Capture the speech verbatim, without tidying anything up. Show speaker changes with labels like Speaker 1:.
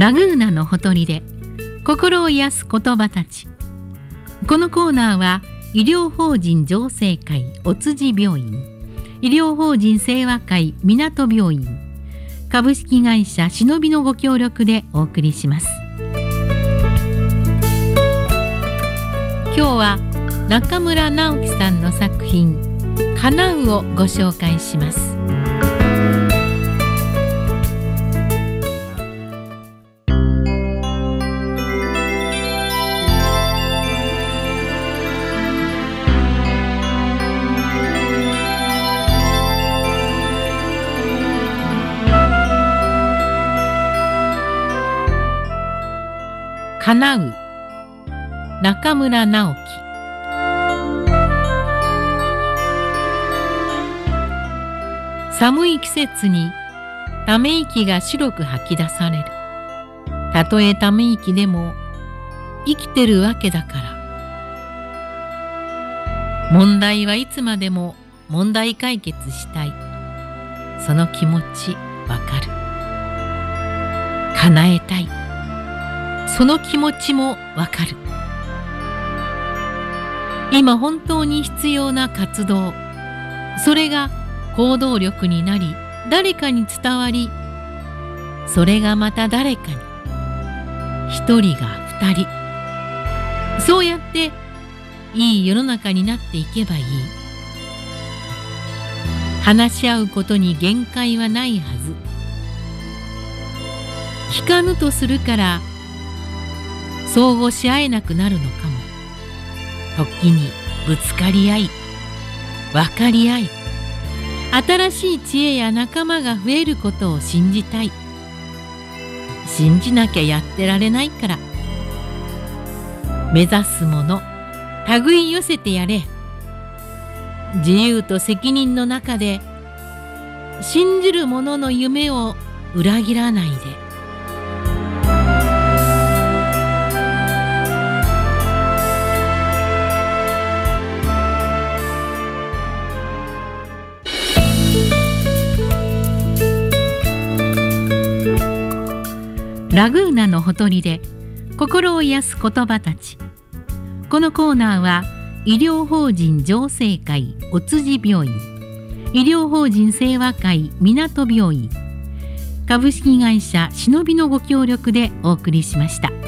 Speaker 1: ラグーナのほとりで心を癒す言葉たち。このコーナーは医療法人浄世会お辻病院、医療法人清和会港病院、株式会社しのびのご協力でお送りします。今日は中村直樹さんの作品「かなう」をご紹介します。かなう、中村直樹。寒い季節にため息が白く吐き出される。たとえため息でも生きてるわけだから。問題はいつまでも問題解決したい。その気持ちわかる。叶えたい。その気持ちもわかる。今本当に必要な活動、それが行動力になり、誰かに伝わり、それがまた誰かに、一人が二人、そうやっていい世の中になっていけばいい。話し合うことに限界はないはず。聞かぬとするから相互し合えなくなるのかも。時にぶつかり合い、分かり合い、新しい知恵や仲間が増えることを信じたい。信じなきゃやってられないから。目指すもの、手い寄せてやれ。自由と責任の中で、信じる者の夢を裏切らないで。ラグーナのほとりで心を癒す言葉たち。このコーナーは医療法人浄世会お辻病院、医療法人清和会港病院、株式会社しのびのご協力でお送りしました。